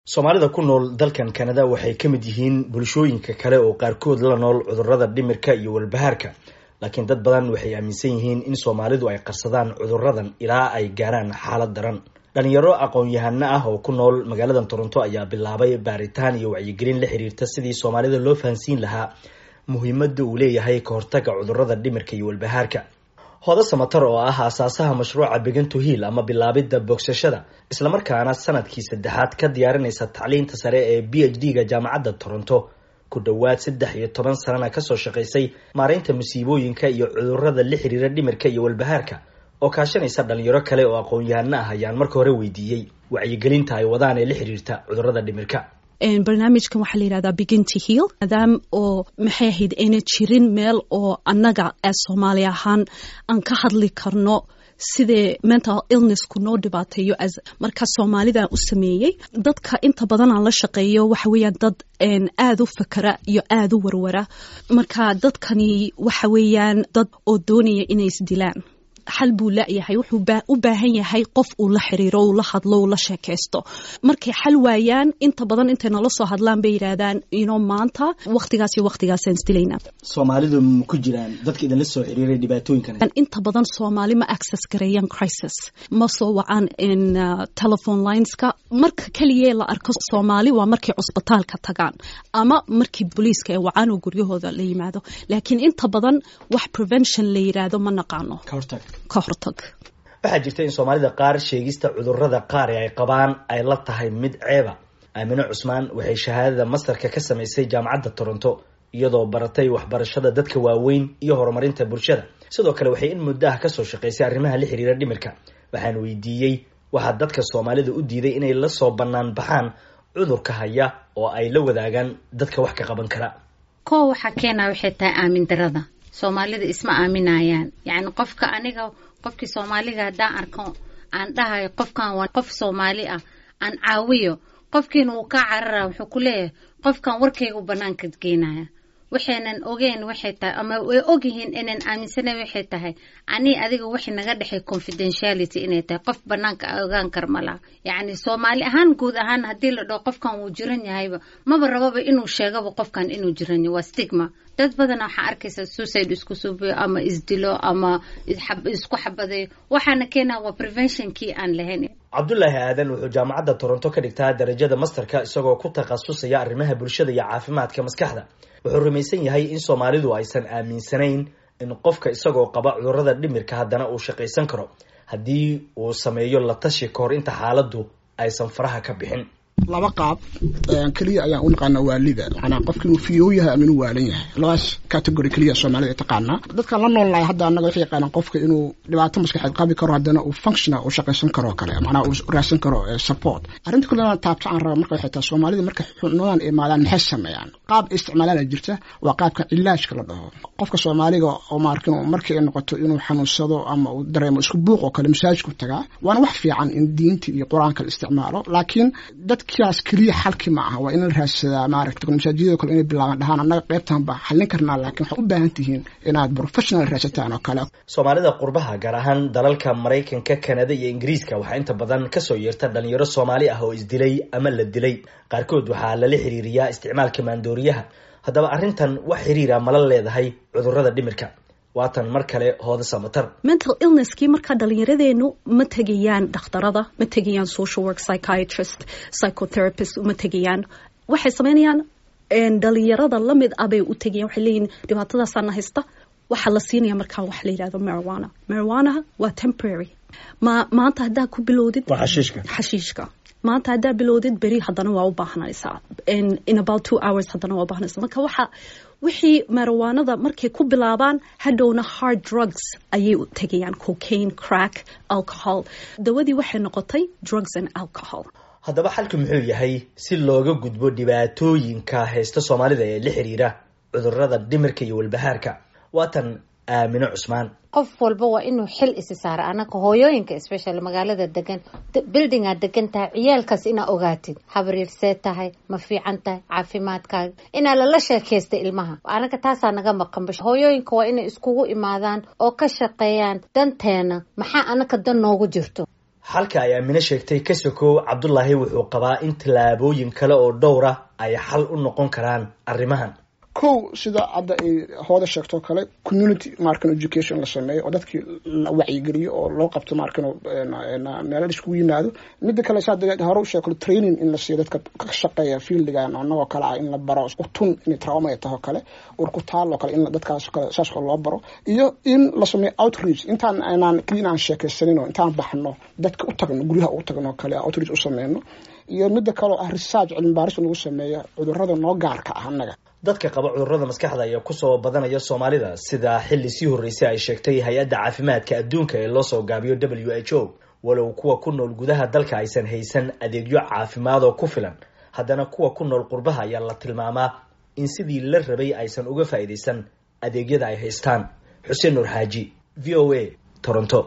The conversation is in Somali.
Soomaalida ku nool dalkan Canada waxay ka mid yihiin bulshooyinka kale oo qaarkood la nool cudurrada dhimirka iyo walbahaarka, laakiin dad badan waxay aaminsan yihiin in Soomaalidu ay qarsadaan cudurradan ilaa ay gaaraan xaalad daran. Dhalinyaro aqoon-yahano ah oo ku nool magaalada Toronto ayaa bilaabay baaritaan iyo wacyigelin la xiriirta sidii Soomaalida loo fahansiin lahaa muhiimadda uu leeyahay ka hortagga cudurrada dhimirka iyo walbahaarka. Hoodo Samatar oo ah aasaasaha mashruuca Begin to Heal ama bilaabidda bogsashada isla markaana sanadkii saddexaad ka diyaarinaysa tacliinta sare ee PhD-ga jaamacadda Toronto ku dhawaad 13 sanana ka soo shaqeysay maareynta musiibooyinka iyo cudurrada la xiriira dhimirka iyo walbahaarka oo kaashanaysa dhalinyaro kale oo aqoon-yahano ah ayaan marka hore weydiiyey wacyigelinta ay wadaan ee la xiriirta cudurrada dhimirka. barnaamijkan waxaa la yidhahdaa Begin to Heal maadaama oo maxay ahayd ayna jirin meel oo annaga ee Soomaali ahaan aan ka hadli karno sidee mental illness-ku noo dhibaateeyo marka Soomaalida u sameeyay dadka inta badan aan la shaqeeyo waxa weeyaan dad aad u fakara iyo aad u warwara marka dadkani waxa weeyaan dad oo doonaya inay isdilaan xal buu leeyahay wuxuu u baahan yahay qof uu la xiriiro uu la hadlo uu la sheekaysto markay xal waayaan inta badan intay nala soo hadlaan bay yiraahdaan maanta waqtigaas iyo waqtigaas aan isdilayna. Soomaalidu ku jiraan dadka idin la soo xiriiray dhibaatooyinkan inta badan Soomaali ma access gareeyaan crisis ma soo wacaan in telephone lineska marka kaliya la arko Soomaali waa markay cusbitaalka tagaan ama markii booliiska ay wacaan oo guryahooda la yimaado laakiin inta badan wax prevention la yiraahdo ma naqaano ka hortag. Waxaa jirta in Soomaalida qaar sheegista cudurrada qaar ay qabaan ay la tahay mid ceeba. Aamino Cusmaan waxay shahaadada masterka ka samaysay jaamacadda Toronto iyadoo baratay waxbarashada dadka waaweyn iyo horumarinta bulshada. Sidoo kale waxay in muddo ah ka soo shaqeysay arrimaha la xiriira dhimirka. Waxaan weydiiyey waxa dadka Soomaalida u diiday inay la soo banaan baxaan cudurka haya oo ay la wadaagaan dadka wax ka qaban kara. waxa keenaa waxay tahay aamin darada. Soomaalida isma aaminayaan qofkii Soomaaliga haddaan arko aan dhahay qofkan waa qof Soomaali ah aan caawiyo qofkiina uu ka carara wuxuu ku leeyahay qofkan warkaygu banaanka geenaya waxaanan ogeyn waxay tahay ama way ogyihiin inaan aaminsanahay waxay tahay adiga wixii naga dhaxay confidentiality inay tahay qof banaanka ogaan karmala Soomaali ahaan guud ahaan hadii la dhaho qofkan uu jiran yahayba maba rababa inuu sheegaba qofkan inuu jiran yahay waa stigma dad badan waxa arkaysa suicide isku suubiyo ama isdilo ama isku xabaday waxaana keenaa waa prevention-kii aan lahayn. Cabdullaahi Aadan wuxuu jaamacadda Toronto ka dhigtaa darajada masterka isagoo ku takhasusaya arrimaha bulshada iyo caafimaadka maskaxda. Wuxuu rumaysan yahay in Soomaalidu aysan aaminsanayn in qofka isagoo qaba cudurrada dhimirka haddana uu shaqaysan karo haddii uu sameeyo la tashi ka hor inta xaaladdu aysan faraha ka bixin. laba qaab kaliya ayaan u naqaanaa waalida qofkii uu fiyow yahay ama inuu waalan yahay labaas category kaliya Soomaalida taqaana dadka la nool lahay hadda anaga waxay yaqaanaan qofka inuu dhibaato maskaxeed qabi karo haddana uu functional u shaqaysan karo kale uu raadsan karo support arrinta kale taabta aan rabo marka waxay tahay Soomaalida marka xunuunan imaadaan maxay sameeyaan qaab isticmaalana jirta waa qaabka ilaajka la dhaho qofka Soomaaliga oo markii ay noqoto inuu xanuunsado ama uu dareemo isku buuq oo kale masaajidku tagaa waana wax fiican in diinta iyo quraanka la isticmaalo laakiin dadkaas kaliya xalki ma aha waa in la raadsadaa masaajidada kale inay bilaabaan dhahaan annaga qaybtan baa xallin karnaa laakiin waxay u baahan tihiin inaad professional raadsataan oo kale. Soomaalida qurbaha gaar ahaan dalalka Mareykanka, Canada iyo Ingiriiska waxaa inta badan ka soo yeerta dhalinyaro Soomaali ah oo isdilay ama la dilay qaarkood waxaa lala xiriiriyaa isticmaalka maandooriyaha. Haddaba arrintan wax xiriira ma la leedahay cudurrada dhimirka? waatan mar kale Hoodo Samatar. Mental illness-kii marka dhalinyaradeenu ma tagayaan dhakhtarada ma tagayaan social work psychiatrist psychotherapist ma tagayaan waxay sameynayaan dhalinyarada la mid ah bay u tagayaan waxay leeyihiin dhibaatadaasana haysta waxa la siinaya markaan wax la yiraahdo marijuana waa temporary maanta haddaa ku bilowdid xashiishka maanta haddaa bilowdid beri haddana waa u baahanaysaa in about 2 hours haddana waa u baahanaysaa marka wixii marijuanada markay ku bilaabaan hadhowna hard drugs ayay u tagayaan cocaine crack alcohol dawadii waxay noqotay drugs and alcohol. Haddaba xalku muxuu yahay si looga gudbo dhibaatooyinka haysta Soomaalida ee la xiriira cudurrada dhimirka iyo walbahaarka? Waatan Aamino Cusmaan. qof walba waa inuu xil isi saaro anaka hooyooyinka especially magaalada degan buildinga degan tahay ciyaalkaas ina ogaatid habriirse tahay ma fiican tahay caafimaadkaaga ina la sheekaysto ilmaha anaka taasa naga maqan hooyooyinka waa inay iskugu imaadaan oo ka shaqeeyaan danteena maxaa anaka dan noogu jirto xalka ay Aamina sheegtay ka sokow Cabdullaahi wuxuu qabaa in tallaabooyin kale oo dhowr ah ay xal u noqon karaan arrimahan. kow sida hadda ay hooda sheegto kale community markan education la sameeyo oo dadkii la wacyigeliyo oo loo qabto markan meel isku yimaado midda kale saad hore u sheegay training in la siiyo dadka ka shaqeeya fieldigan oo kale in la baro utun in trauma ay tahay kale urku taalo kale in dadkaas kale saas loo baro iyo in la sameeyo outreach intaan aanan clean sheekaysanino intaan baxno dadka u tagno guryaha u tagno kale outreach u sameeyno iyo midda kale ah research cilmi baaris lagu sameeyo cudurrada noo gaarka ah anaga dadka qaba cudurrada maskaxda ayaa ku soo badanaya Soomaalida sida xilli sii horeysay ay sheegtay hay'adda caafimaadka adduunka ee loo soo gaabiyo WHO walow kuwa ku nool gudaha dalka aysan haysan adeegyo caafimaad oo ku filan haddana kuwa ku nool qurbaha ayaa la tilmaamaa in sidii la rabay aysan uga faa'iideysan adeegyada ay haystaan. Xuseen Nur Xaaji, VOA, Toronto.